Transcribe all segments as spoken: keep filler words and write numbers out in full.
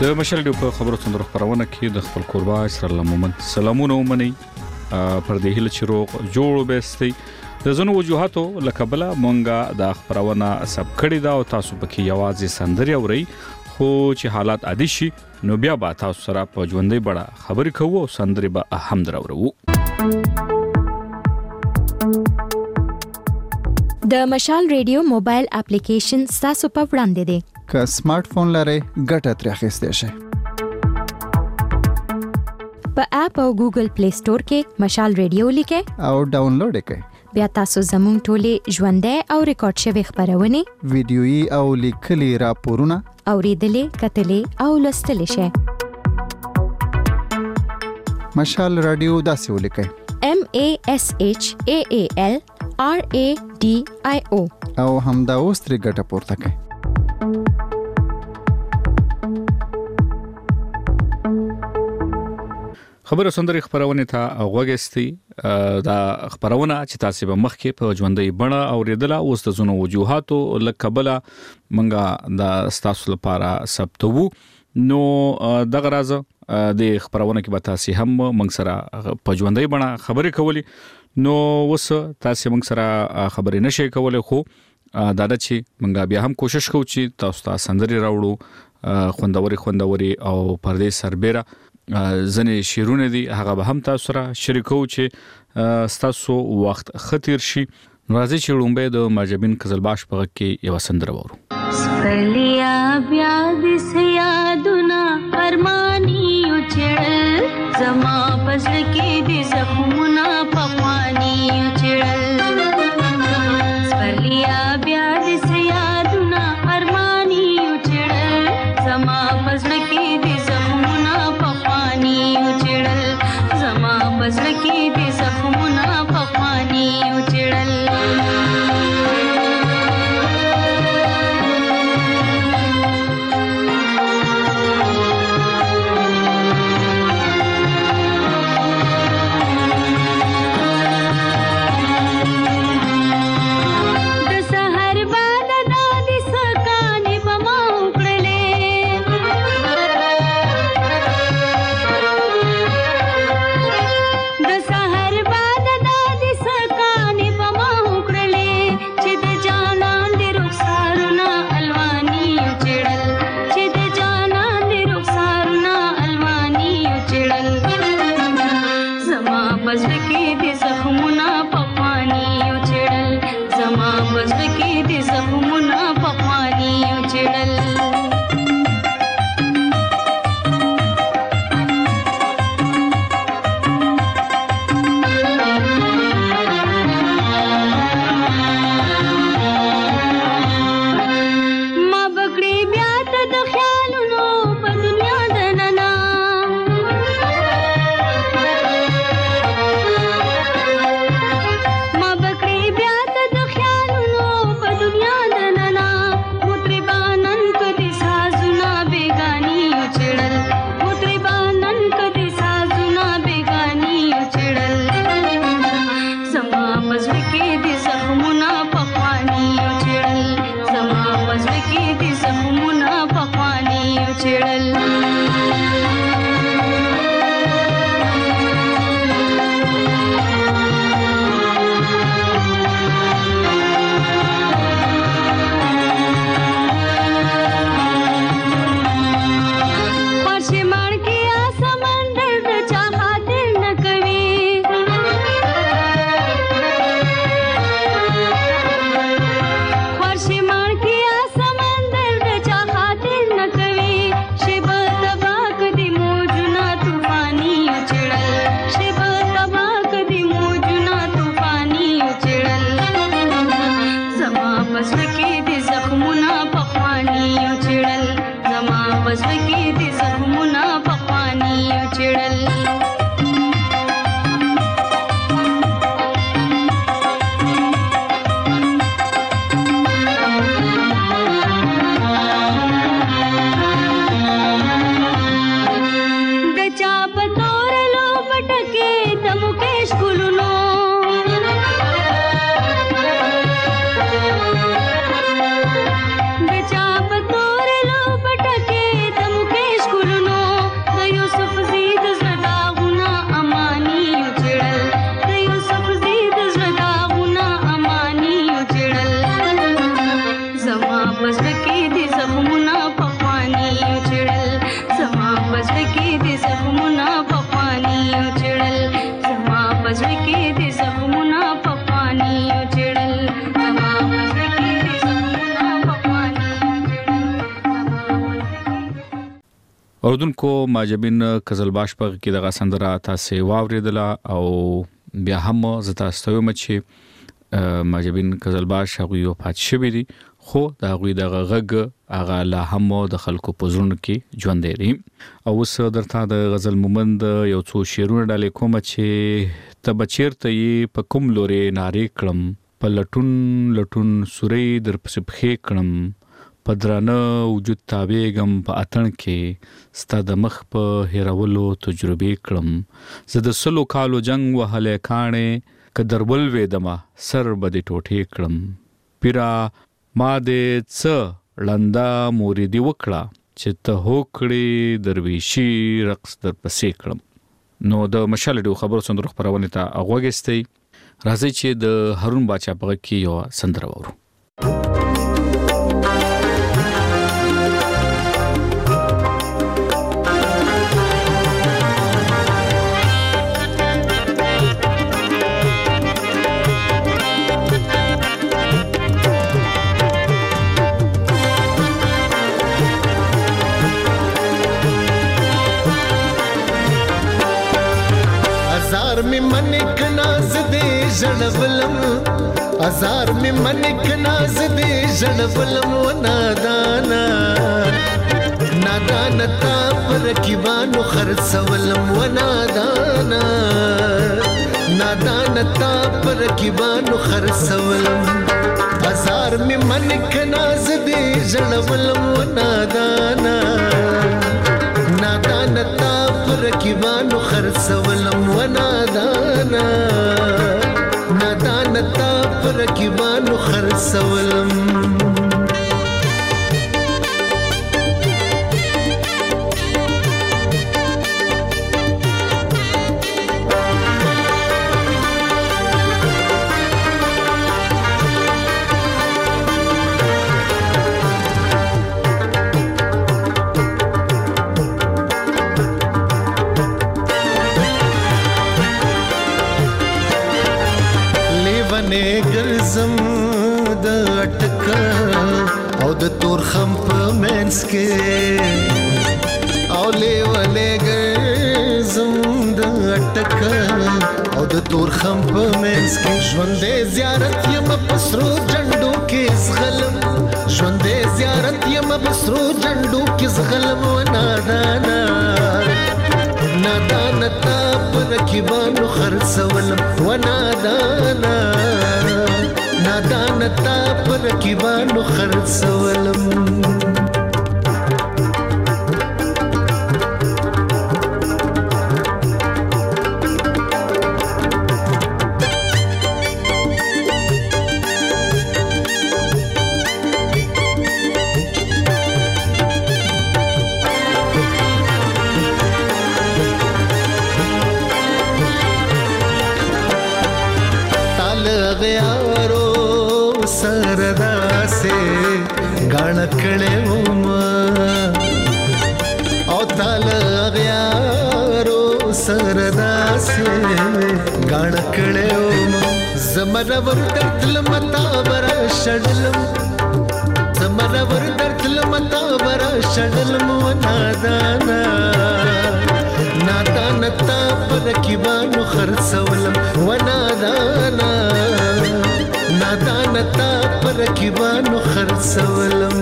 د مشال ډیو په خبرو څنګه خبرونه کې د خپل قربا سره لمن سلامونه ومني پر دې هله چې روغ جوړ بهستي د زنو وجوهاتو لکبله مونږه د خبرونه سب کړی دا او تاسو پکې یوازې سندري اوري خو چې حالات عادي شي نو بیا به تاسو سره په ژوندۍ بڑا خبرې کوو او سندري به هم درورو. د مشال ریډیو موبایل اپلیکیشن تاسو په وړاندې دی. که سمارټ فون لرئ ګټه ترې اخیستی شئ. په اپ او ګوګل پلی سٹور کې مشال ریډیو لیکئ او ډاونلوډ یې کړئ. بیا تاسو زموږ ټولې ژوندۍ او ریکارډ شوي خبرونه ویډیويي او لیکلي راپورونه اوریدلې کتلې او لوستلې شئ. مشال رادیو داسې ولیکئ: M A S H A A L R A D I O او همدا اوس ترې ګټه پورته کړئ. خبر سندري خبرونه ته غوګستي دا خبرونه چې تاسو به مخکې په ژوندۍ بڼه اوریدله اوس د زونو وجوهاتو لکبله منګه د ستاسو لپاره ثبتو نو دغه راز د خبرونه کې به تاسو هم منګ سره په ژوندۍ بڼه خبرې کولې نو وس تاسو منګ سره خبرې نشئ کولای خو دا د چې منګه بیا هم کوشش کوو چې تاسو ته سندري راوړو خوندوري خوندوري او پردې سربېره ځنې شیرونه دي هغه به هم تاسو سره شریکو چې تاسو وخت خطر شي. راځي چې لومبه د ماجبین قزلباش په کې یو سندره وورو. سپلیا بیا د سیادونه ارمانی چړل زما پس کې د زخمونه پخوانی چړل سپلیا بیا د سیادونه ارمانی چړل زما پس کې د زخمونه پخوانی چړل زما پس کې د زخمونه پخوانی چړل اوردونکو ماجبین قزلباش په کې دغه سندره تاسو واوریدله او بیا هم زتا ستوم چې ماجبین قزلباش هغه یو پات شوی دي خو دا غوي دغه غږ هغه لا هم د خلکو په زړونو کې ژوند لري. او اوس درته د غزل مومند یو څو شعرونه ډالې کوم چې ته بچیرته یې په کوم لورې ناری کړم په لټون لټون سوري در پسې پخې کړم پدرانه وجود تابېګم په اتن کې ستا د مخ په هیرولو تجربه کړم زه د سلو کالو جنگ وهله کانې کدرول وېدما سر بده ټوټې کړم پیرا ما دې څه لندا موریدي وکړه چې ته هوکړې درویشي رقص در پسې کړم. نو د مشال ډیو خبرو سندرو خبرونه ته اغوګستې راځي چې د هارون باچا په کې یو سندره وورو. می منک ناز دې ژړولم ازار می منک ناز دې ژړولم و نادانا نادانا تا پر کیوانو خرڅولم و نادانا نادانا تا پر کیوانو خرڅولم ازار می منک ناز دې ژړولم و نادانا نادانا تا پر کیوانو خرڅولم و نادانا نادانا تا پر کیوانو خرڅولم ګرځم د اٹکا او د تور خم په منس کې او لیوالې ګرځم د اٹکا او د تور خم په منس کې ژوندې زیارت یم پسرو جنډو کې زغلم ژوندې زیارت یم پسرو جنډو کې زغلم و نادانا نادانا تا پر کیوانو خرڅولم و نادانا نادانا تا پر کیوانو خرڅولم सरदा से गाना कड़े ओ ताल गयारो सरदा से गाना कड़े जमरवर दर्दल मता बरा शडलम जमरवर दर्दल मता बरा शडलम व नादाना नादाना ता पर किवानो खरसवलम व नादाना نادانا تا پر کیوانو خرڅولم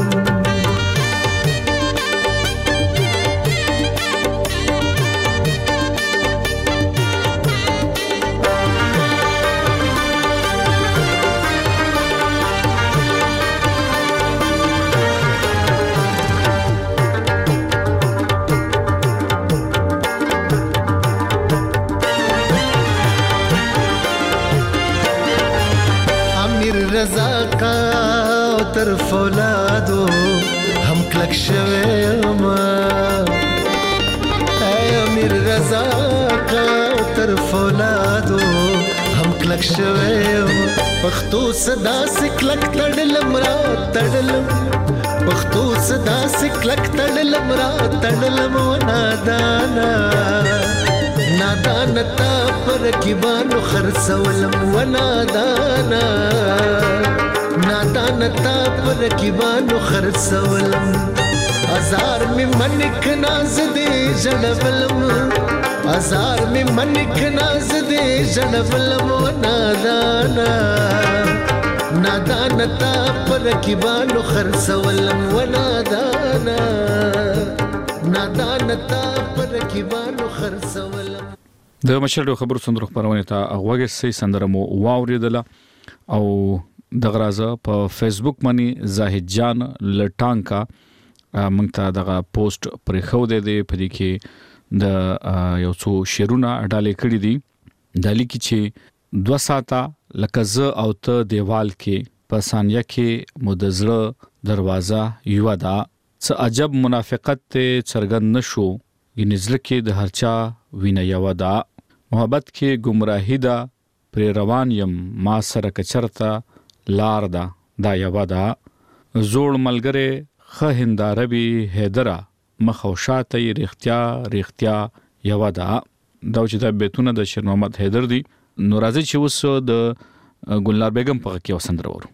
رضا کا تر فولادو هم کلک شویم اے امیر رضا کا تر فولادو هم کلک شویم پښتو صدا سکلک تړلم را تړلم پښتو صدا سکلک تړلم را تړلم و نادانا نادانا تا پر کیوانو خرڅولم و نادانا نادانا تا پر کیوانو خرڅولم ازار می منک ناز دې جړولم ازار می منک ناز دې جړولم نادانا نادانا تا پر کیبانو خرڅولم و نادانا نادانا تا پر کیبانو خرڅولم. د مشر خبرو سندرو خبرونه ته هغه سي سندره مو واوریدله او د غرازه په فیسبوک باندې زاهد جان لټانکا مونږ ته دغه پوسټ پرې خو دې دې په دې کې د یو څو شیرونه ډالې کړې دي د لیکي چې دوه ساته لکه ز او ته دیوال کې په ثانیه کې مدزړه دروازه یو دا څه عجب منافقت ته څرګند نشو ینزل کې د هرچا وینه یو دا محبت کې گمراهی دا پر روان یم ما سره کچرتا لار دا دا یو دا زوړ ملګری خه هنداروی حیدرا مخوشاته رښتیا رښتیا یو دا دا چې د بیتونه د شیر محمد حیدر دی نو راځي چې اوس د ګلنار بیگم په کې وسندر ورو.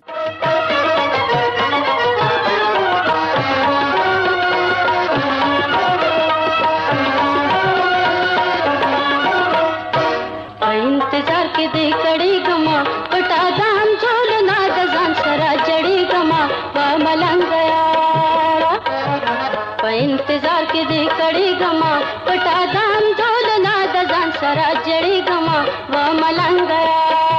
इंतजार के दे कड़ी गमा पटा दाम झोलना दजान सरा जड़ी गमा वा मलंग गया इंतजार के दे कड़ी गमा पटा दाम झोलना दजान सरा जड़ी गमा वा मलंग गया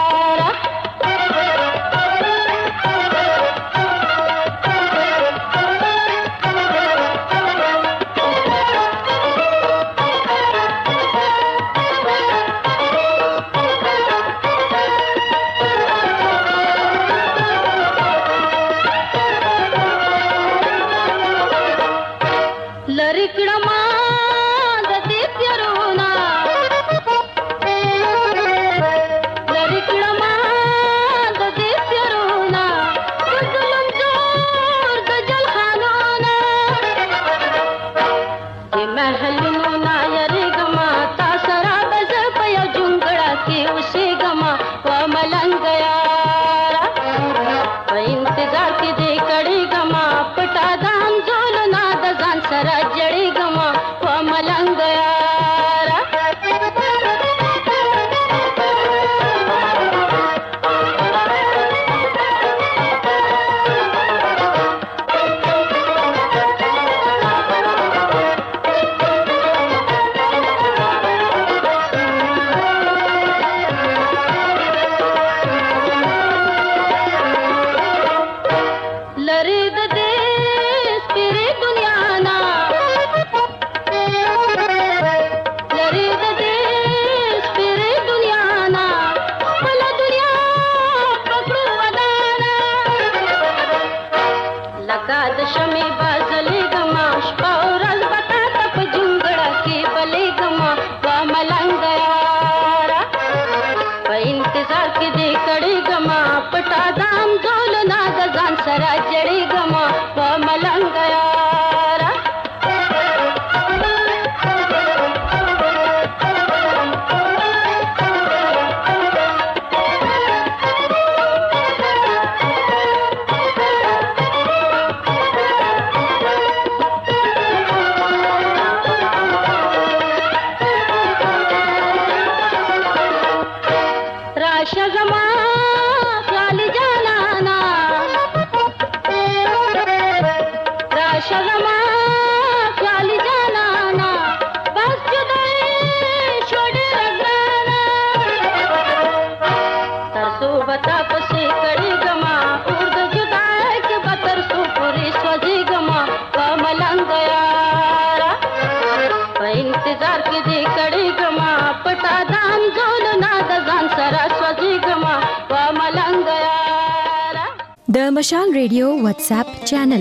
د مشال ریډیو واتس اپ چینل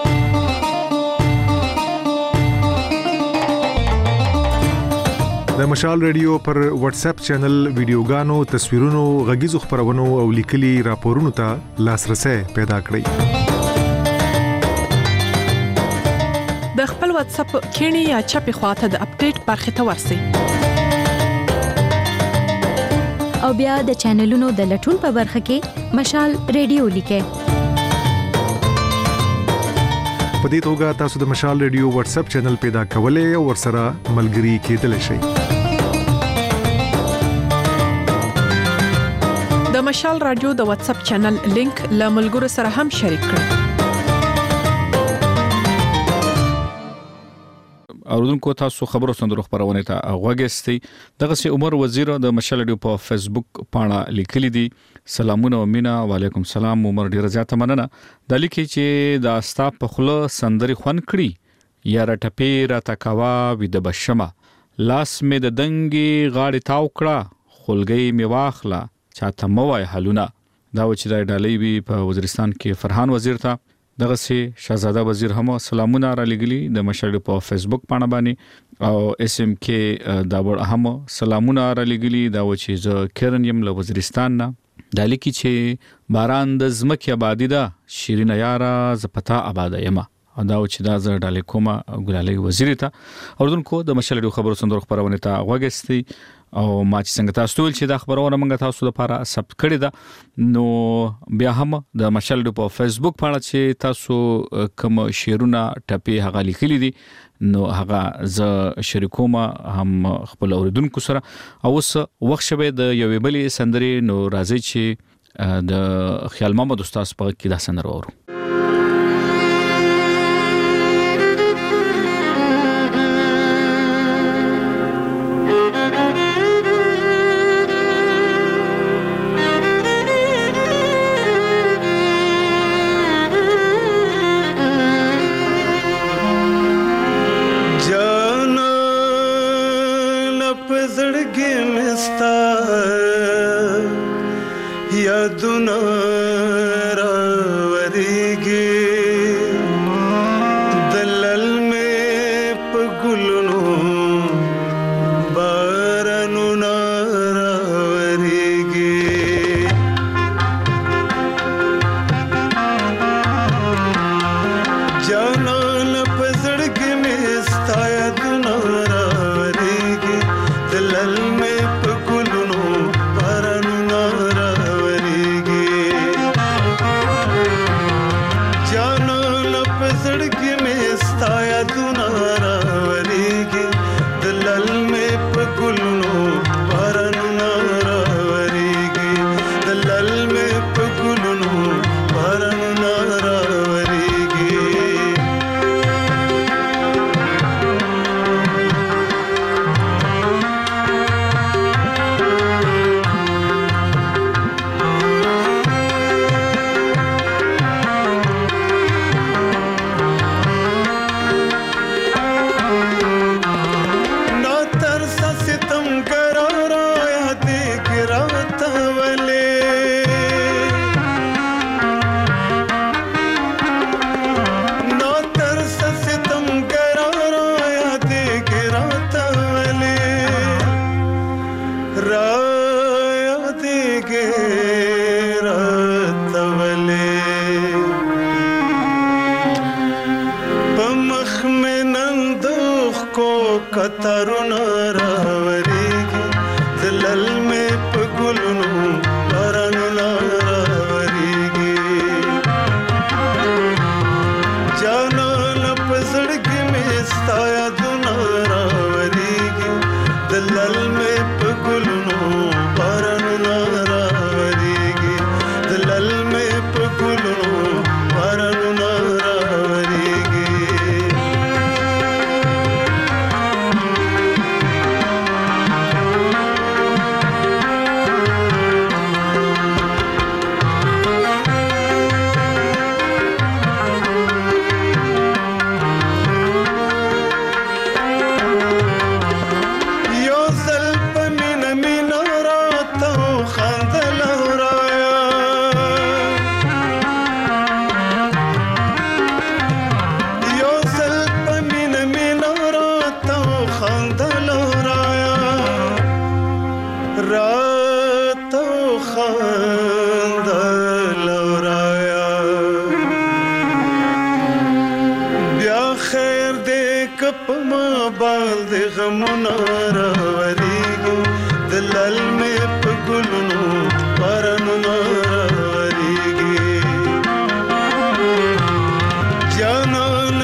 د مشال ریډیو پر واتس اپ چینل ویډیوګانو تصویرونو غږیزو خبرونو او لیکلي راپورونو ته لاسرسي پیدا کړئ. د خپل واتس اپ کینی یا چپی خواته د اپډیټ برخه ته ورسئ او بیا د چینلونو د لټون په برخه کې مشال ریډیو لیکئ. په دې توګه تاسو د مشال ریډیو واتس اپ چینل پیدا کولای او ورسره ملګري کېدل شئ. د مشال رادیو د واتس اپ چینل لینک له ملګرو سره هم شریک کړئ. اوردونکو تاسو خبرو سندرو خبرونه ته غوږی دغه سي عمر وزیر د مشال رادیو په فیسبوک پاڼه لیکلي دي. سلامونه او مینا. وعلیکم سلام عمر، ډیر زیاته مننه. د لیکي چې د استا په خله سندري خون کړی یا رټپی را تکوا وې د بشمه لاس مې د دنګي غاړي تاو کړه خلګي می واخلا چاته موای حلونه. دا و چې د ډالۍ وی په وزیرستان کې فرحان وزیر ته دغه سي شاهزاده وزیر هم سلامونه را لګلی د مشال په فیسبوک باندې باندې او اس ام کې دا ور هم سلامونه را لګلی. دا و چې ز کرن یم له وزیرستان نه د لیکي چې باران د زمکه آبادی ده شیرین یارا زپتا آباد یما. دا و چې دا ز ډالې کومه ګلالي وزیر ته اوردونکو د مشال خبرو سندرو خبرونه ته غوږی او ما چې څنګه تاسو ټول چې دا خبرونه موږ تاسو لپاره ثبت کړی ده نو بیا هم د مشال په فیسبوک باندې چې تاسو کوم شیرونه ټپی هغه لیکلي دي نو هغه ز شریکوما هم خپل اوریدونکو سره او اوس وخت شوه د یوې بلې سندري نو راځي چې د خیال محمد استاد په کې دا سندره ورو. Janan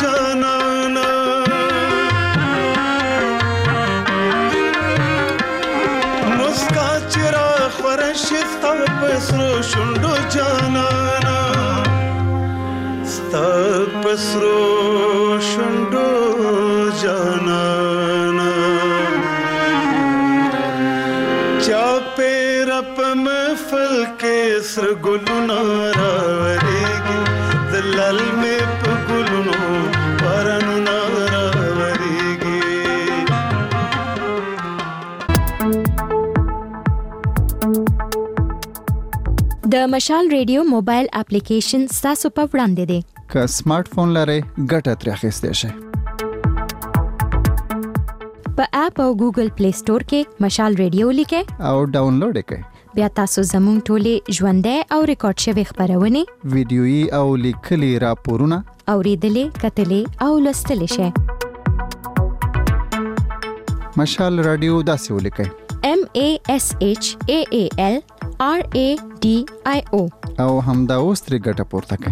جانانا مسکا چرا خورشت ستا پسرو شندو جانانا ستا پسرو شندو جانانا چا پیرا پا محفل کے سر گلونا راوریگی دلال میں پا گلونو پارانونا راوریگی. د مشال ریډیو موبایل اپلیکیشن ستاسو په وړاندې دی. که سمارټ فون لرئ ګټه ترې اخیستی شئ. په اپ او ګوګل پلی سٹور کې مشال ریډیو لیکئ او ډاونلوډ یې کړئ. بیا تاسو زموږ ټولې ژوندۍ او ریکارډ شوي خپرونې ویډیويي او لیکلي راپورونه اوریدلې کتلې او لوستلی شئ. مشال رادیو داسې ولیکئ: M A S H A A L R A D I O او همدا اوس ترې ګټه پورته کړئ.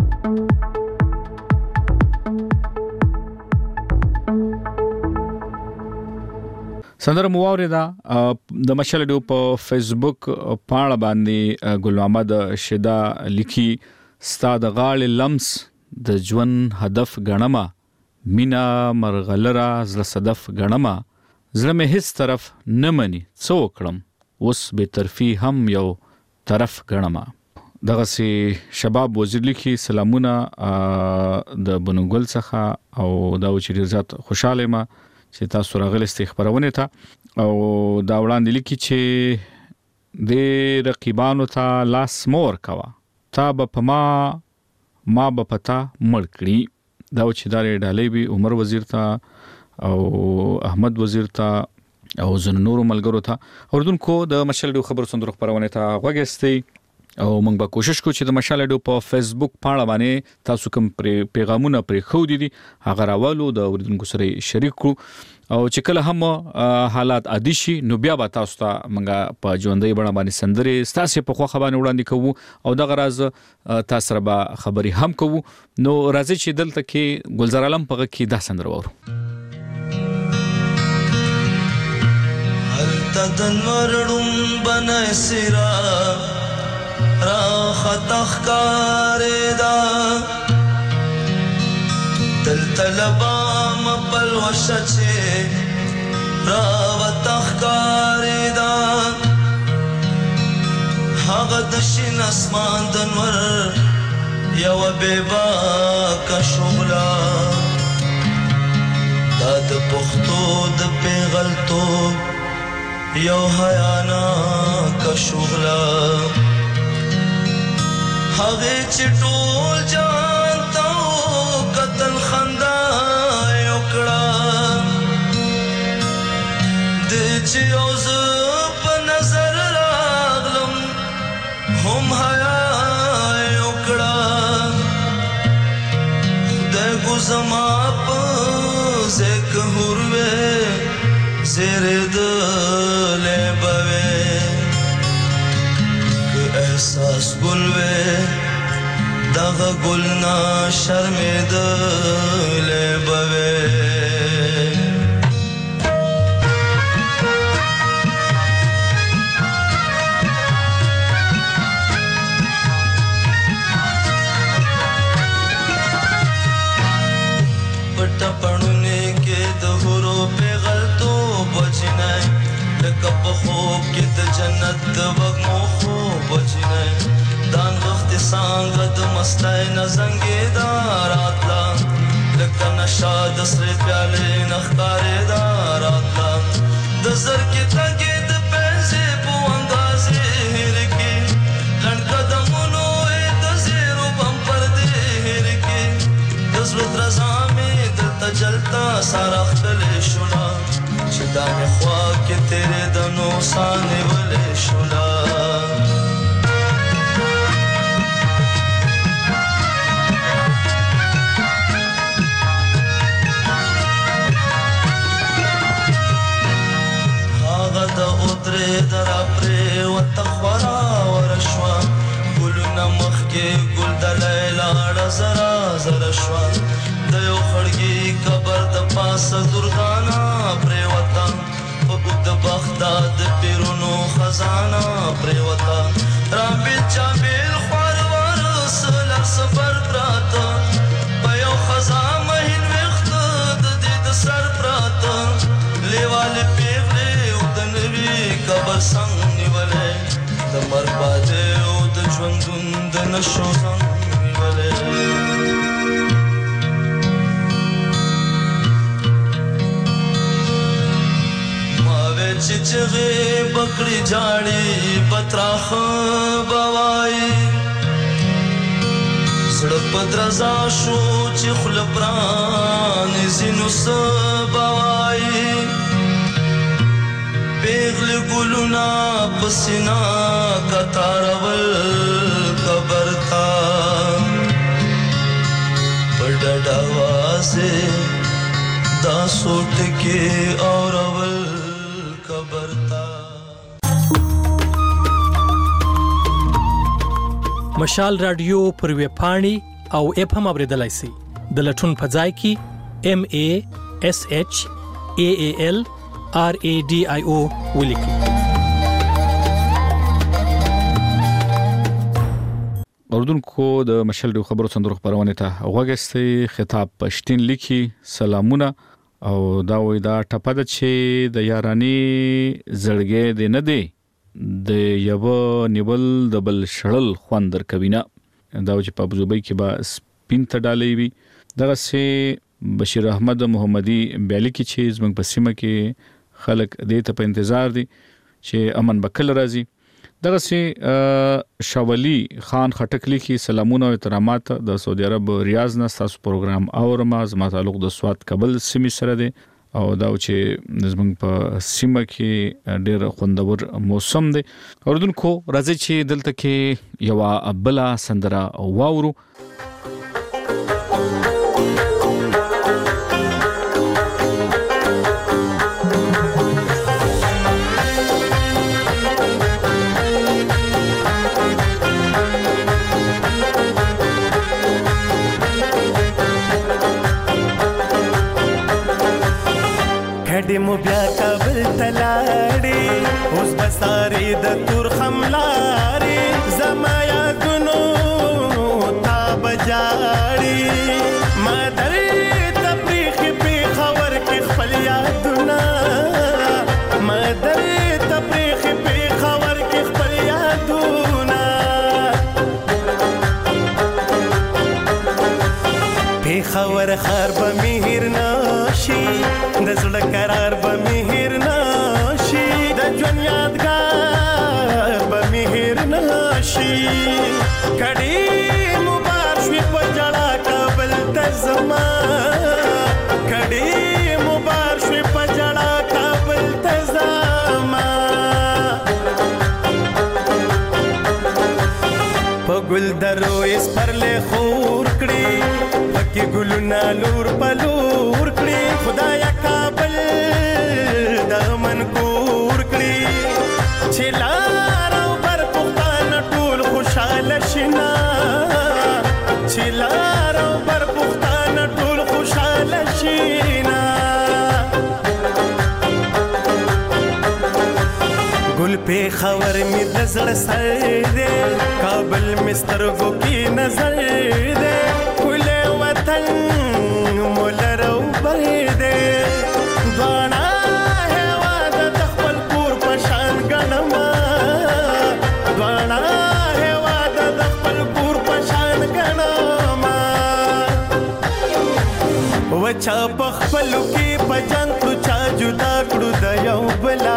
سندره مو واوریده د مشال ریډیو په فیسبوک پاڼه باندې ګل محمد شیدا لیکي ستا د غاړې لمس د ژوند هدف غنما مینا مرغلره زړه صدف غنما زړه مې هیڅ طرف نه مني څو کړم اوس به طرفي هم یو طرف غنما. دغه سي شباب وزیر لیکي سلامونه د بنوګل څخه او دا چې ډیر زیات خوشاله ما چې تاسو راغلي ستې خبرونه ته او دا وړاندې لیکي چې د رقیبانو ته لاس مور کوا تا به پما ما به پتا مړ کړی. دا چې دا ډالۍ به عمر وزیر ته او احمد وزیر ته او زن نور ملګرو ته اوردونکو د مشال ډیو خبر صندوق خبرونه ته غوږستي او موږ به کوشش کوو چې د مشال ډیو په فیسبوک پاڼه باندې تاسو کوم پیغامونه پرې خو دي هغه راوالو د اوردونکو سره شریک کړو او چې کله هم حالات عادي شي نو بیا به تاسو ته موږ په ژوندۍ بڼه باندې سندري تاسو په خو خبرونه وړاندې کوو او دغه راز تاسو سره به خبري هم کوو. نو راځي چې دلته کې ګلزار عالم په کې دا سندره وورو. تدنورړم بنای سرا را خطخ کاردا تل طلبا مبل وشچه را وتخ کاردا هغه د شین اسمان دنور یو بیبا کا شغلا دا د پختو د پیغلتو یو حیانا کا شغلا هغه چټول جانتاو قتل خندا یو کړه د چې اوس په نظر راغلم هم حیا یو کړه د ګزما په زکه هروه زیر دل بوي که احساس ګلوي دغه ګلنا شرمېدل بوي. پټ پړونه کې د هورو پیغلتو بچنای لکه په خوب کې د جنت د وږمو خوب بچنای دان وخت څنګه د مستای نه زنګې داراتلا لکه نشا د سره پیاله نخکارې داراتلا د زر کې تګې د پنځه په اندازې هرکی لړ قدمونو د زیرو بم پر دې هرکی د زړه درزامې د تجلتا سره خپل شولا چې دا مې خوا کې تیرې د نو سانې ولې شولا. هغه د اوترې درا پرې وتخورا ورشوا ګلونه مخ کې ګل د لیلا ډ زرا زرا شوا د یو خړګي قبر د پاسه دردانا پریوتا په بوت بختا د پیرونو خزانه پریوتا را بچا بیل خوار ور سل سفر پراته په یو خزانه هین وخت د دې د سر پراته لیواله پیغله او د نوی قبر څنګه نیولې د مرپاده او د ژوندون د نشو څنګه نیولې چچغه بکړی جاړي پتراخ بوای سړک پدرزا شو چې خل پران زینو سبوای پیغل ګلونا پسینا کتارول قبر تا پډډا واسه دا سوټ کې اورول مشال رادیو پر وی پاڼې او اپ هم اوریدلای شئ د لټون په ځای کې ام ا اس اچ ا ا ال ار ا ډي آی او ولیکئ. اوردونکو د مشال رادیو خبرو څنډه خبرونه ته وګورئ. خطاب پښتين لیکي سلامونه او دا وې دا ټپه ده چې د یارانی زړګې دې نه دی د یو نیول د بل شړل خوندر کوینه دا چې په ابوظبي کې با سپین ته ډالې وي دغه سه بشیر احمد محمدي بیلی کې چې زمنګ په سیمه کې خلک دې ته په انتظار دي چې امن بکل راځي. دغه سه شاولی خان خټک لیکي سلامونه او احترامات د سعودي عرب ریاض نه تاسو پروګرام اورما زما تعلق د سواد کابل سیمه سره دی او دا چې زمنګ په سیمه کې ډېر خوندور موسم دی. اوردونکو راځي چې دلته کې یو ابلا سندره واورو. مو بیا کابل تلاړي اوس بساري د تور خملاري زما یادونو تا بجاړي ما درې تفریخ په خبر کې خپل یادونه ما درې تفریخ په خبر کې خپل یادونه په خبر خار به مهر ناشي د زړه قرار به مهر ناشي د ژوند یادګار به مهر ناشي کډي مبارک شي په جړه کابل ته زما کډي مبارک شي په جړه کابل ته زما په ګل درو اس پر له خور کړي پکې ګلونه لور په لور کړي خدایا کابل د من کور کړي چې لار او بر پختان ټول خوشاله شینا چې لار او بر پختان ټول خوشاله شینا ګل په خبر می د زړه سر دې کابل مسترګو کې نظر دې کله وطن مولرو بيدې دوانا هوا د خپل کور په شان غنما دوانا هوا د خپل کور په شان غنما وچا په خپل کې په جنگ کړو چا جدا کړو د یو بلا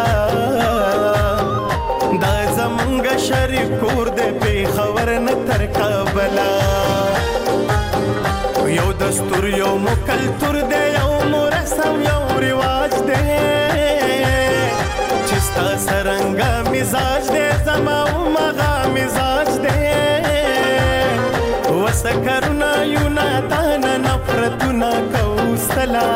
دا زمونږ شریک کور دې په خبر نه تر کابلا یو دستور یو مکلتور دی یو مرسم یو رواج دی چستا سرنګا مزاج دی زما مغا مزاج دی وسکرنا یونا تانا نفرتنا کوسلا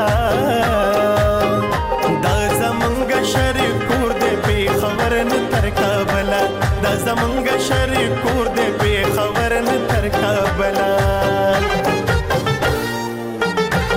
دا زمنګ شریک کور دی په خبر نه تر کابلا دا زمنګ شریک کور دی په خبر نه تر کابلا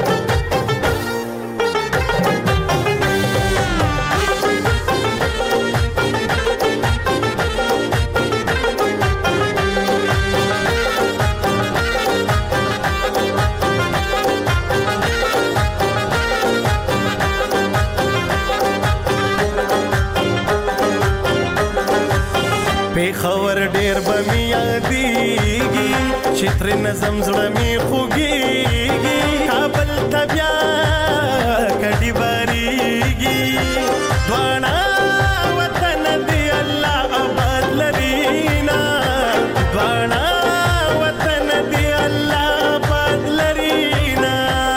پیښور ډیر به می یادېږي چې تر نظم زړه می خوږېږي کابل ته بیا کډې باریږي دواړه وطن دی الله آباد لرينا دواړه وطن دی الله آباد لرينا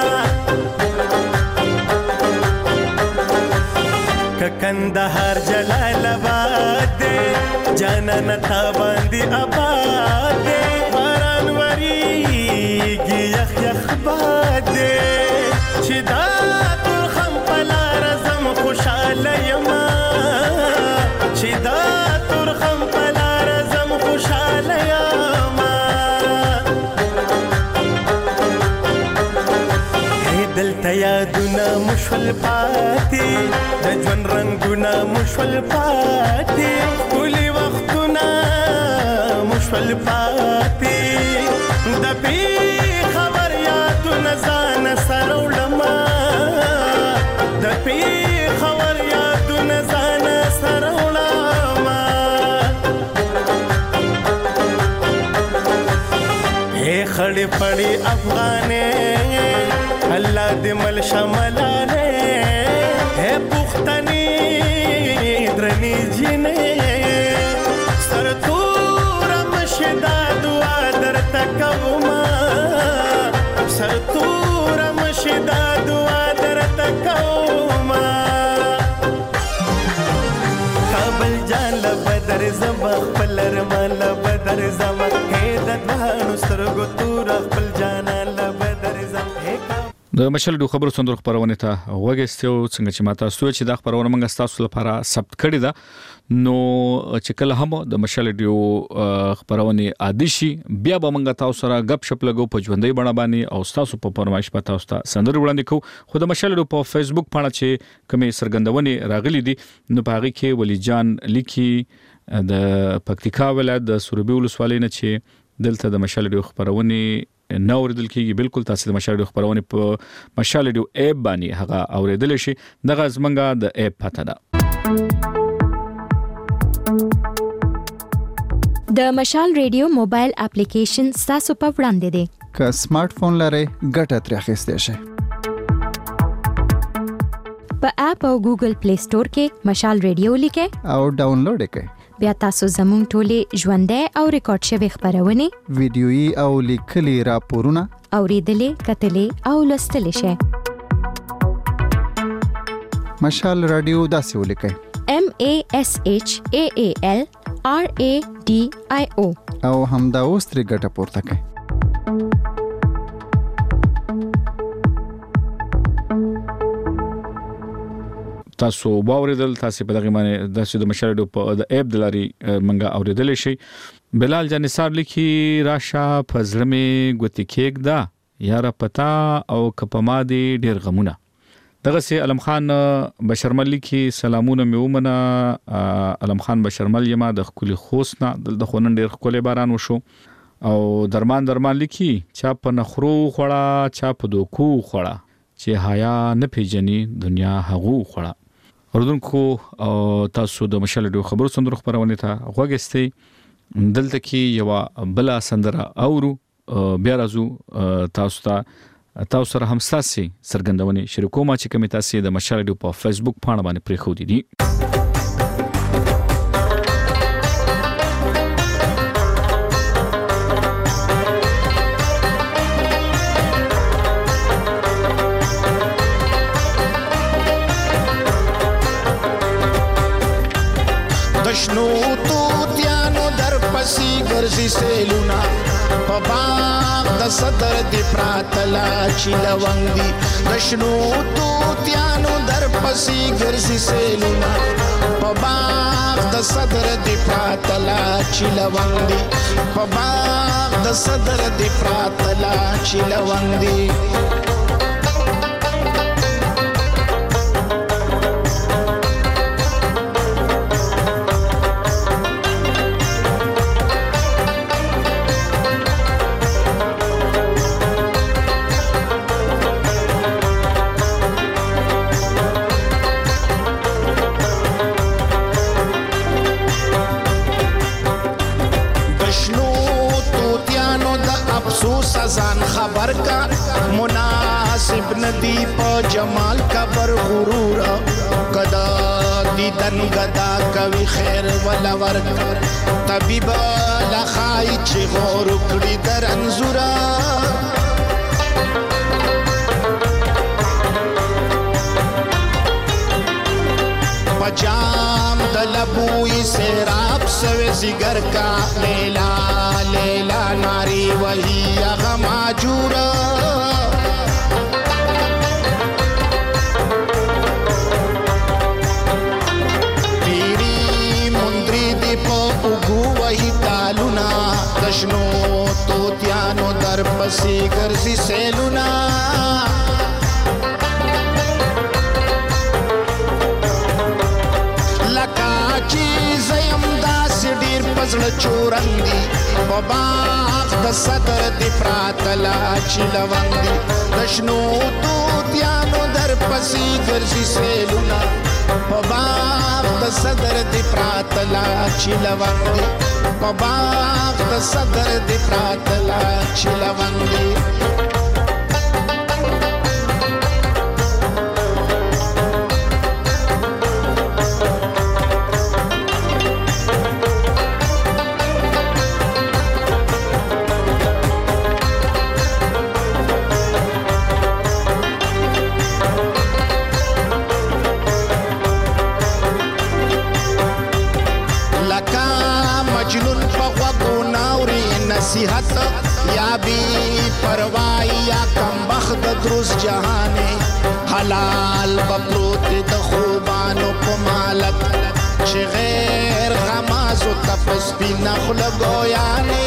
که کندهار جلال آباد جانان تا باندې آباد دې باران وریږي یخ یخ باد دې چې دا ترخم په لاره زم خوشحاله یما چې دا ترخم په لاره زم خوشحاله یما دلته یادونه مشول پاتې د ژوند رنګونه مشول پاتې ټولې وختونه مشول پاتې د پیښور یادونه ځان سره وړمه د پیښور یادونه ځان سره وړمه اے خړې پړې افغانې الله دې مل شملانه اے پختنی درنی جنې سر تور مشدا دعا درته کوما سر تور مشدا دعا درته کوما کابل جان بدر زما خپلر مال بدر زما هې د دوانو سترګو تور خپل جان ل بدر زما د مشال ډو خبرو څندر خبرونه ته وګستو څنګه چې ماته سوچ چې دا خبرونه موږ تاسو لپاره ثبت کړی دا نو چې کله هم د مشال ډو خبرونه عادي شي بیا به موږ تاسو سره غب شپ لګو په ژوندۍ بڼه باندې او تاسو په پرمایش په تاسو ته سندر وړاندې کو خو د مشال ډو په فیسبوک باندې چې کومې سرګندونې راغلي دي نو په هغه کې ولی جان لیکي د پکتیکا ولایت د سروبي ولسوالۍ نه چې دلته د مشال ډو خبرونه نو اوریدل کیږي بالکل تاسو د مشال ډو خبرونه په مشال ډو اپ باندې هغه اوریدل شي دغه زمنګا د اپ پته ده د مشال ریډیو موبایل اپلیکیشن تاسو په وړاندې دی که سمارټ فون لرئ ګټه ترې اخیستئ شئ په اپ او ګوګل پلی سٹور کې مشال ریډیو لیکئ او ډاونلوډ یې کړئ بیا تاسو زموږ ټولې ژوندۍ او ریکارډ شوی خبرونه ویډیويي او لیکلي راپورونه اوریدلې کتلې او لوستلې شئ مشال رادیو داسې ولیکئ M A S H A A L R A D I O او همدا اوس ترې ګټه پورته کړئ تاسو باوریدل تاسو په دغه معنی د مشال ډو په د اپ د لاري منګه اوریدل شي بلال جان نثار لیکي راشه فزرمه ګوتی کېک دا یاره پتا او کپما دی ډیر غمونه دغه سي علم خان بشرمل لیکي سلامونه میومنه علم خان بشرمل یما د خولي خوسنا د خونن ډیر خولي باران وشو او درمان درمان لیکي چا په نخرو خوړه چا په دوکو خوړه چې حیا نه پیجنې دنیا هغو خوړه اردوونکو تاسو د مشال ډو خبرو سندرو خبرونه ته غوښتي دلته کې یو بلا سندره اورو بیا راځو تاسو ته تاسو سره هم ساسي سرګندونې شریکو ما چې کوم تاسو د مشال ډو په فیسبوک باندې باندې پرې خو دي شنو توتیانو در پسی ګرځي سیلونا په باغ د صدر دی پراتلا چې لونګ دی د شنو توتیانو در پسی ګرځي سیلونا په باغ د صدر دی پراتلا چې لونګ دی په باغ د صدر دی پراتلا چې لونګ دی مستی په جمال کبر غرور کدا دیدن غدا کوي خیر ولا ورک طبيب لخای چې غور کړی در انزورا पजाम दलबुई सेराब सवे जिगर का लेला लेला नारी वही अगमाजूरा तेरी मुंद्री दीप उगू वही तालुना दशनो तो त्यानो दर पसी गर्जी सेलुना پزړه چورندي په باغ د صدر دی پراتلا چلوندي د شنو توتیانو در پسې ګرځي سیلونه په باغ د صدر دی پراتلا چلوندي په باغ د صدر دی پراتلا چلوندي नसीहत या भी परवाई या कम बख्त द्रुस जहाने हलाल बपरोत द खूबानो पमालक चे गैर गमाज़ो तपस भी नखल गोयाने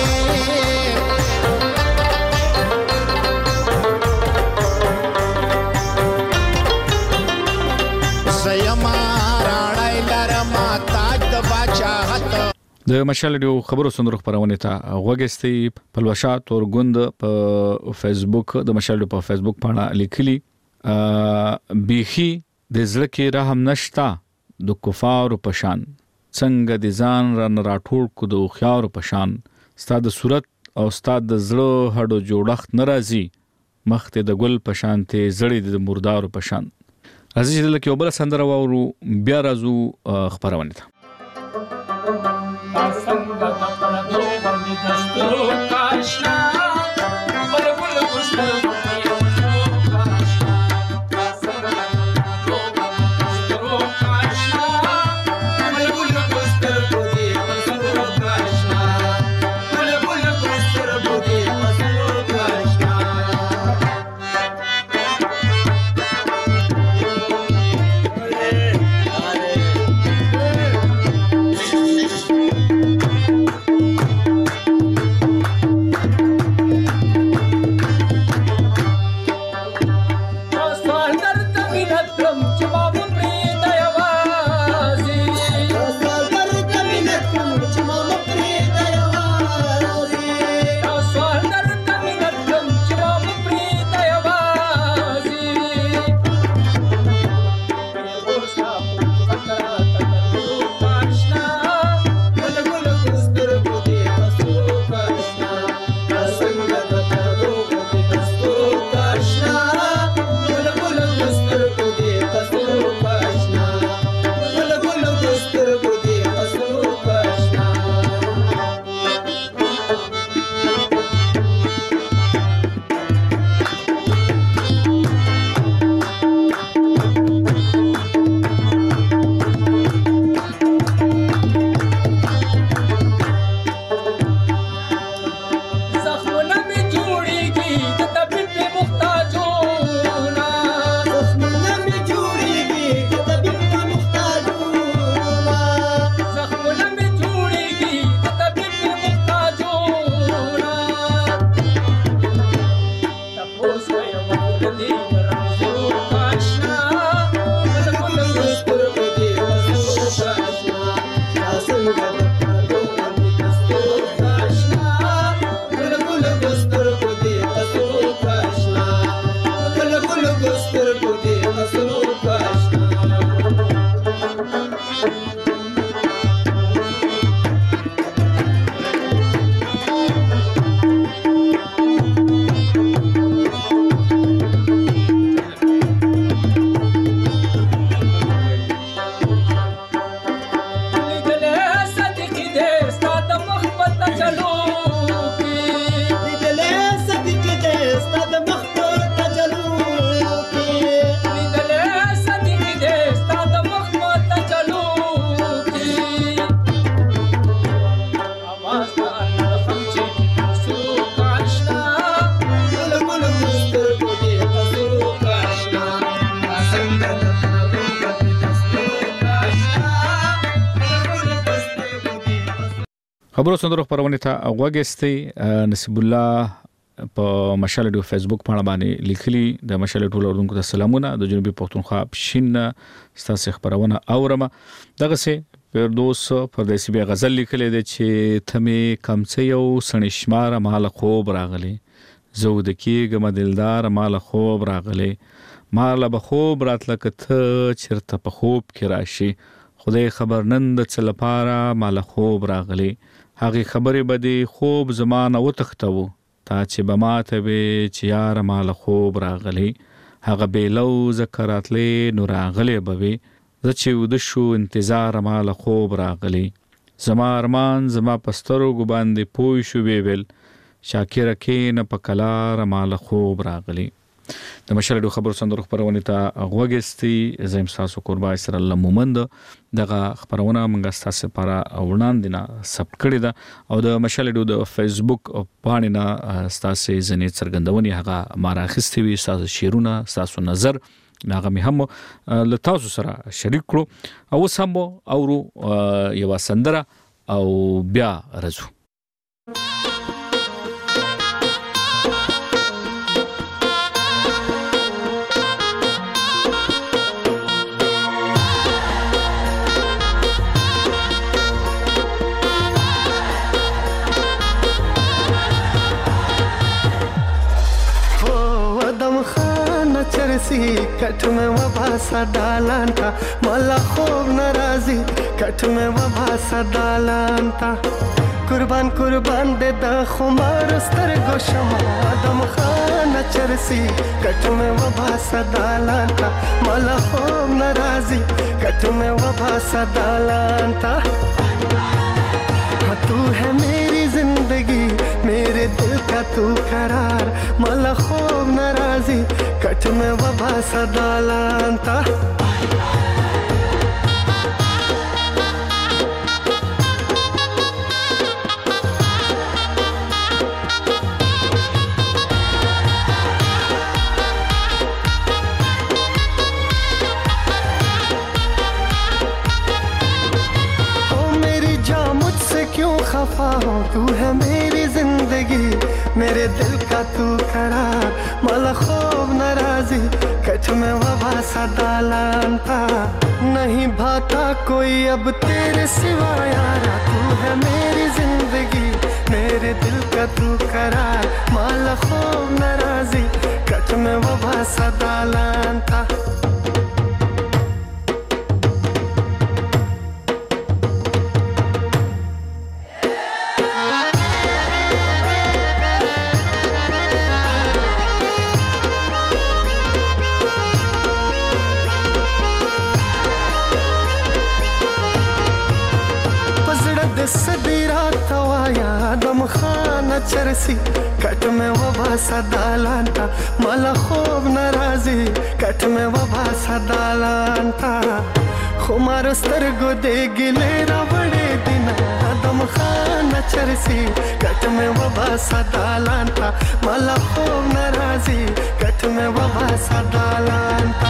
सयमा राणाई लरमा ताज द बाचाहत د مشال ډیو خبرو صندوق خبرونه ته غوګستي پلوشا تورګوند په فیسبوک د مشال په فیسبوک باندې لیکلي بیخي د زړه کې رحم نشتا د کفار په شان څنګه د ځان را راټول کو د خيار په شان ستاد صورت او ستاد د زړه هډو جوړښت ناراضي مخته د ګل په شان ته زړې د مردار په شان عزیز لکه وبله سندره وورو بیا راځو خبرونه ته Sangha da prado bandi dastro kashna bol bol gusto kashna sangha da prado bandi dastro kashna bol bol gusto bodi dastro kashna bol bol gusto bodi dastro kashna خبرو سندرو خبرونه ته وګستي نصیب الله په مشال ډو فیسبوک باندې باندې لیکلي د مشال ټول اردوونکو ته سلامونه د جنوبي پښتونخوا پښین ستاسو خبرونه اورم دغه سه فردوس پردیسی بیا غزل لیکلې ده چې ثمه کمڅ یو سنشمار مال خوب راغلي زود کېګم دلدار مال خوب راغلي مال به خوب راتله کته چرته په خوب کې راشي خدای خبر نن د څه لپاره مال خوب راغلي هغه خبرې بده خوب زمانه وتختو تا چې بماته به چې یار مال خوب راغلي هغه بیلو ذکراتلې نور راغلي به زه چې ود شو انتظار مال خوب راغلی زما ارمان زما پسترو ګ باندې پوي شو ویل شاکر کین په کلار مال خوب راغلی د مشرډو خبر سندرو خبرونه ته غوګستی زم تاسو قربا سره الله مومند دغه خبرونه موږ تاسو لپاره اورنان دینه سب کړی دا او د مشرډو د فیسبوک باندې نه تاسو ځنې څرګندونی هغه ماراخستي وي تاسو شیرونه تاسو نظر ناغه می هم له تاسو سره شریک کړو او سم اورو یو سندره او بیا رزو चरसी कठ में वबासा डालांता मला खूब नाराजी कठ में वबासा डालांता कुर्बान कुर्बान दे दा खुमार स्तर गोशमा दम खाना चरसी कठ में वबासा डालांता मला खूब नाराजी कठ में वबासा डालांता तू है मेरी जिंदगी मेरे दिल का तू करार मला खूब नाराजी कठ में वबा सदालांता खफा हो तू है मेरी जिंदगी मेरे दिल का तू करार मला खूब नाराजी कठ में वबा सदालांता नहीं भाता कोई अब तेरे सिवा यारा तू है मेरी जिंदगी मेरे दिल का तू करार मला खूब नाराजी कठ में वबा सदालांता चरसी कट में वबा सदालांता मला खूब नाराजी कट में वबा सदालांता खुमार स्तरगो दे गिलेरा बड़े दिन दम खाना चरसी कट में वबा सदालांता मला खूब नाराजी कट में वबा सदालांता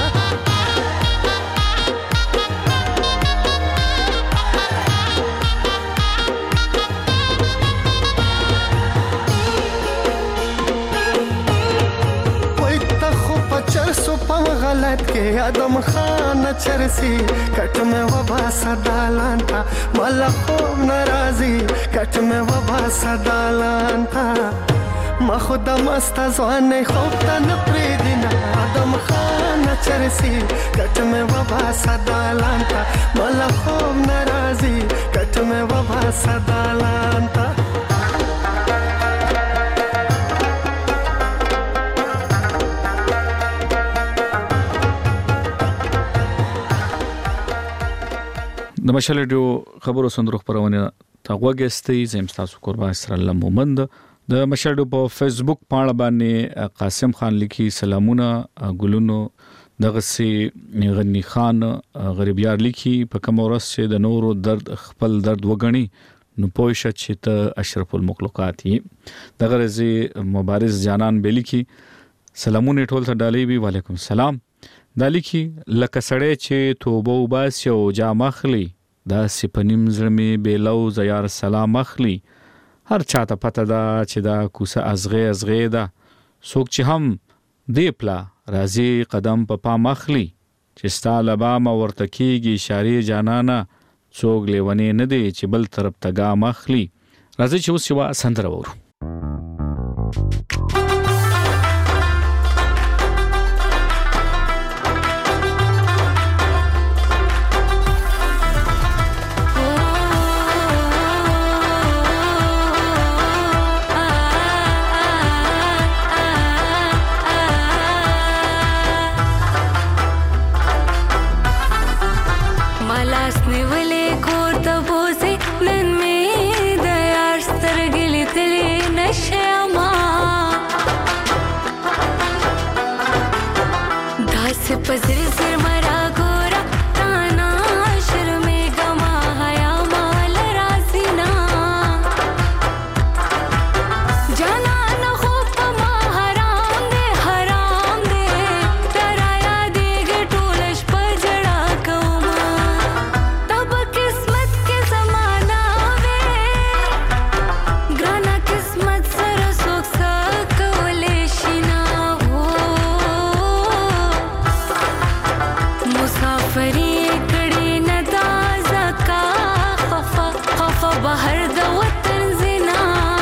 गलत के आदम खान चरसी कट में वबा सदालांता मला खूब नाराजी कट में वबा सदालांता ما خود مست زوان خوب تن پریدینا آدم خان چرسی کٹ میں وبا سدالانتا मला خوب ناراضی کٹ میں وبا سدالانتا د مشالډیو خبرو سندرو خبرونه تا وګستې زم تاسو قربان سره الله مومند د مشالډیو په فیسبوک پاڼه باندې قاسم خان لیکي سلامونه ګلونو دغه سي غنی خان غریبیار لیکي په کوم ورځ چې د نورو درد خپل درد وګڼي نو پوښه چې ته اشرف المخلوقات یې دغه رزي مبارز جانان بلیکي سلامونه ټول ته ډالې وی وعلیکم السلام دالیکي لکه سړی چې توبه وباسي او جام اخلي دا سپنیم زړمی بیلو زیار سلام اخلي هر چاته پته دا چې دا کوسه ازغه ازغه دا څوک چې هم دی پلا راځي قدم په پا پام اخلي چې ستا لبام ورته کېږي اشارې جانانه څوک لیونی نه دی چې بل طرف ته ګام اخلي. راځي چې اوس یوه سندره وورو. पजर सिर मरा गोरा ताना शर्मे गमा हया माल रासीना जाना न हो पमा हराम दे हराम दे डराया देगे टोलश पर जड़ा कौमा तब किस्मत के जमाना वे गाना किस्मत सर सोख सकवले शिना मुसाफरी कड़ी न ताज़ा का खफा खफा बाहर द वतन जिना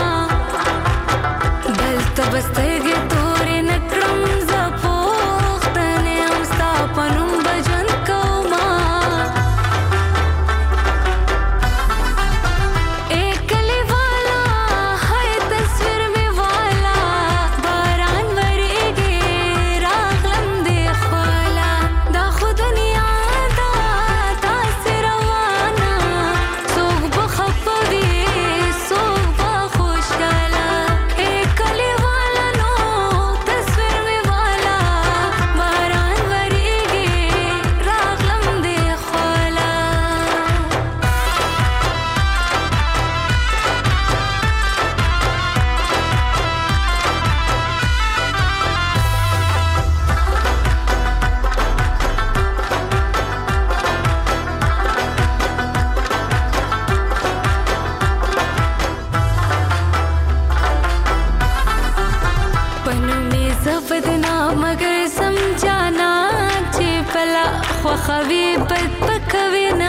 बल तबस्तगे तोरे नक्रम ज़पोख्तने हमस्ता पनुम बजन कौमा एकली वाला है तस्वीर में वाला बारान वरेगे रागलम दे ख्वाला दा खुद खवी बद पकविना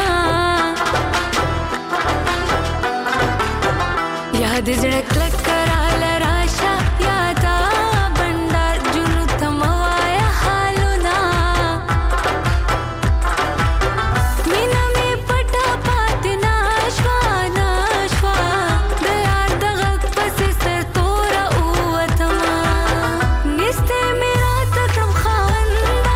याद जड़क लग कराल राशा यादा बंडार जुनु थमवाया हालुना मीना में पटा पातना श्वाना श्वा दयार दगक पसे सर तोरा उवतमा निस्ते मेरा तकम खावंदा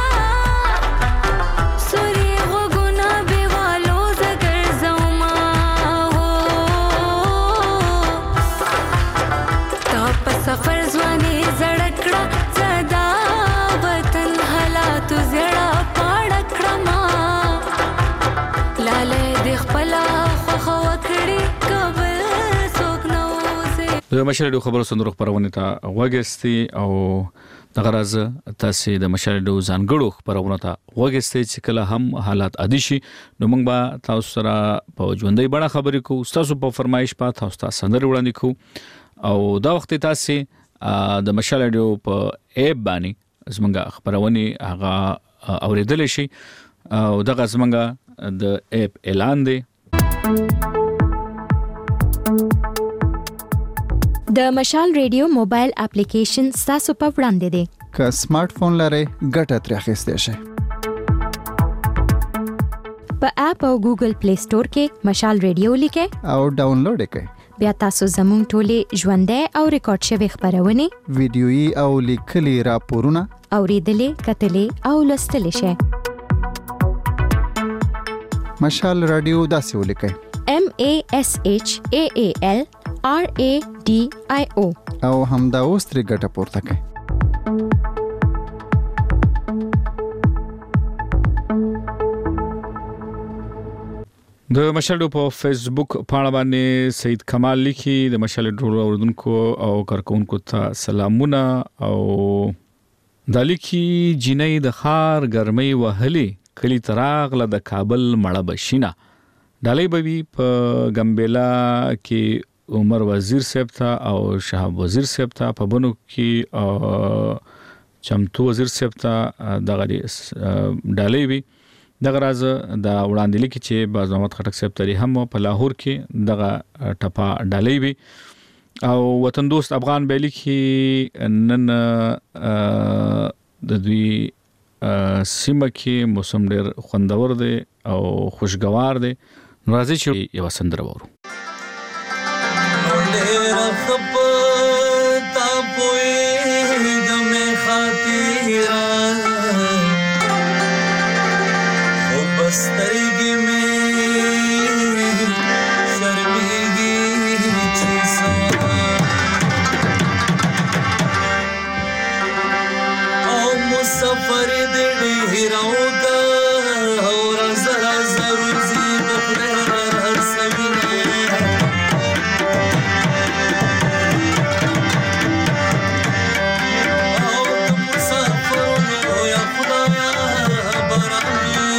सफर ज़वानी ज़ड़कड़ा ज़दा वतन हालात ज़ड़ा पाड़कड़ा माँ लाले देख पला ख़वकड़ी कबल सोकनोज़े. د مشال ډو خبرو صندوق خبرونه ته وګستي او د غرض تاسو د مشال ډو ځانګړو خبرونه ته وګستي چې کله هم حالات عادي شي نو موږ به تاسو سره په ژوندۍ بڼه خبرې کوو تاسو په فرمایش پات تاسو ته سندره وړاندې کوو او دا وخت تاسو د مشال ډو په ایپ باندې زمونږ خبرونه هغه اوریدل شي او دغه زمونږ د ایپ اعلان دی. د مشال ریډیو موبایل اپلیکیشن تاسو په وړاندې دی. که سمارټ فون لرئ ګټه ترې اخیستئ شئ. په اپ او ګوګل پلی سٹور کې مشال ریډیو لیکئ او ډاونلوډ کړئ. بیا تاسو زموږ ټولې ژوندۍ او ریکارډ شوی خبرونه ویډیويي او لیکلي راپورونه اوریدلې کتلې او لوستلې شئ. مشال رادیو داسې ولیکئ M A S H A A L R A D I O او همدا اوس ترې ګټه پورته کړئ. د مشال په فیسبوک پاڼه باندې سید کمال لیکي د مشال ډرو اوردونکو او کارکونکو ته سلامونه او د لیکي جنې د خار ګرمۍ وهلي کلی تراغله د کابل مړه بشینه ډالۍ به وي په ګمبيلا کې عمر وزیر صاحب ته او شهاب وزیر صاحب ته، په بنو کې چمتو وزیر صاحب ته دغه ډالۍ وي. دغه راز د وړاندې لیکي چې باز محمد خټک صاحب ته هم په لاهور کې دغه ټپا ډالۍ وي. او وطن دوست افغان بیلی کې نن د دوی سیمه کې موسم ډیر خوندور دی او خوشگوار دی. راځي چې یو سندره وورو. سترګې مې شرمېږي چې سما او مسافر دې ډېر اوږه او راځه راځه روزي به خدای رارسوینه. او د مسافرونو یا خدایه باران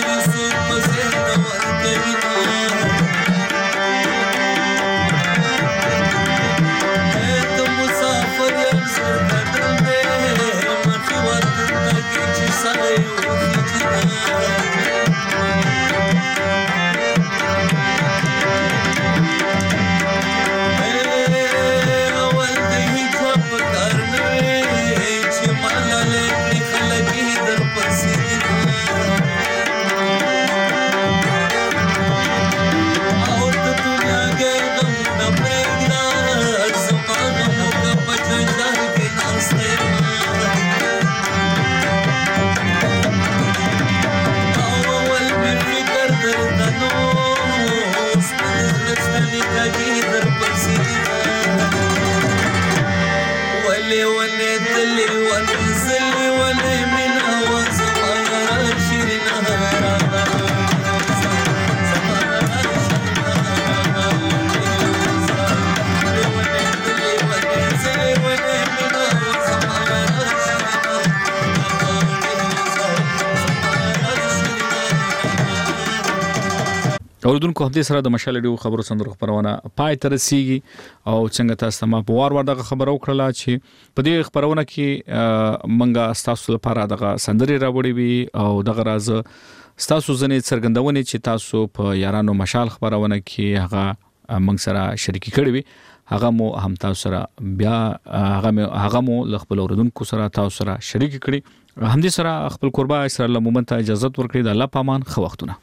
اوردونکو همدې سره د مشال ډیو خبرو سندرو خبرونه پای ته رسیږي. او څنګه تاسو ما په وار وار دغه خبرو کړله چې په دې خبرونه کې منګه تاسو لپاره دغه سندري راوړي وي او دغه راز تاسو ځنې څرګندونې چې تاسو په یارانو مشال خبرونه کې هغه منګ سره شریکي کړي وي، هغه مو هم تاسو سره بیا هغه هغه مو خپل اوردونکو سره تاسو سره شریکي کړي. همدې سره خپل قربا اسرار الله مومن ته اجازه ورکړي. د الله پامان خو وختونه.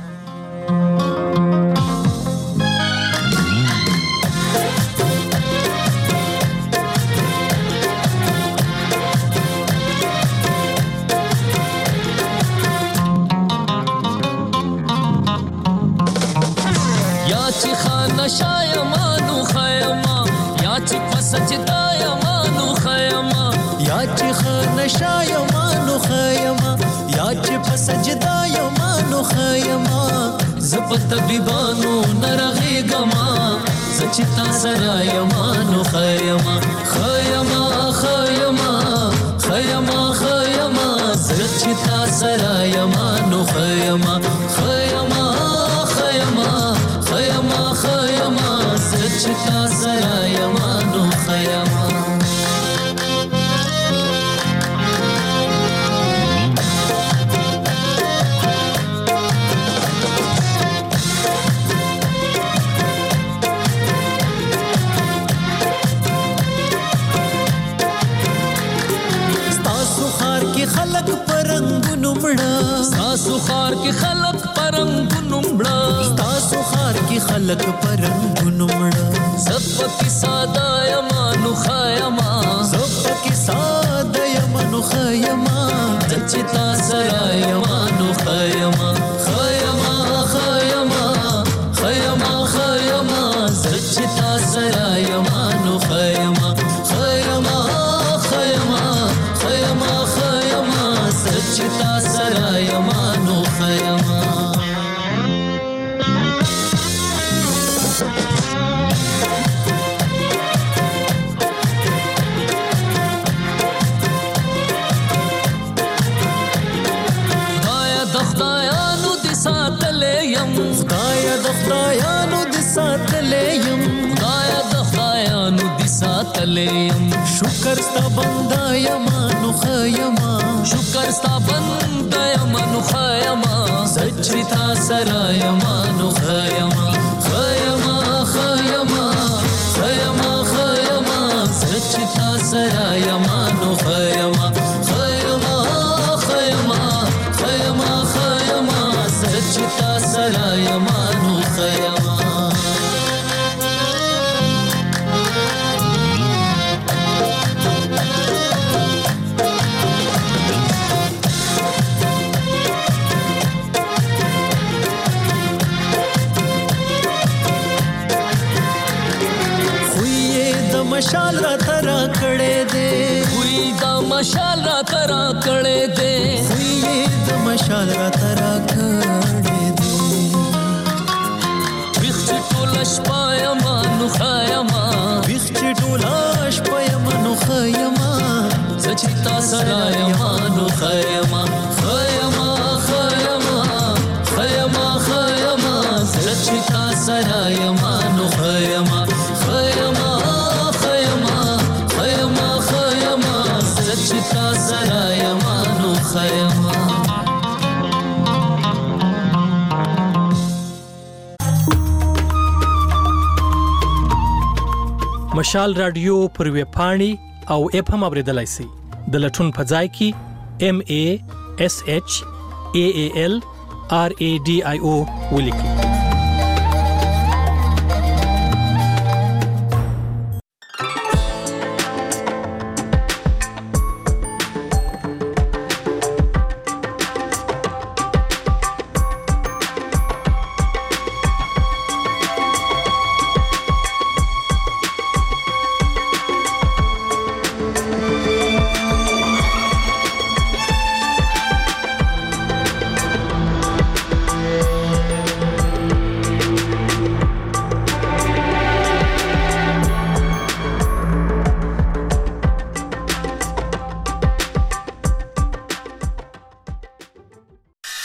شایمانو خیما یا چې پسجدا یمانو خیما یا چې خان شایمانو خیما یا چې پسجدا یمانو خیما زپت بیبانو نرغه گما سچتا سرا یمانو خیما خیما خیما خیما خیما سچتا سرا یمانو خیما خیما خیما خیما خیما سچتا سرا یمانو خیما ستاسو خار کې خلق پرنګونو مړه ستاسو خار کې خلق پرنګونو مړه ستاسو خار کې خلق پرنګونو مړه زپ کې ساده یمانو خیما زپ کې ساده یمانو خیما چچتا سرا یمانو خیما خیما خیما خیما خیما چچتا سرا یمانو خیما خیما خیما خیما خیما چچتا سرا یمانو خیما د خدایانو د ساتلې يم خدایا د خدایانو د ساتلې يم شکر ستا بندا یم نو خیما شکر ستا بندا یم نو خیما سچتا سره یم نو خیما خیما خیما خیما خیما سچتا سره یم نو خیما خیما خیما خیما خیما سچتا سره یم نو خیما مشال را ترا کړه دے وی دا مشال را ترا کړه دے وی دا مشال را ترا کړه دے وخت ټولش پایما نو خایما وخت ټولش پایما نو خایما سچتا سرايما نو خایما خایما خایما خایما خایما سچتا سرايما نو خایما خایما سچتا سرايما نو خیما مشال رادیو پر وی پاڼي او اف هم اوریدلای شي د لټون په ځای کې ام ای اس ایچ ای ای ال آر ای ډي آی او ولیکئ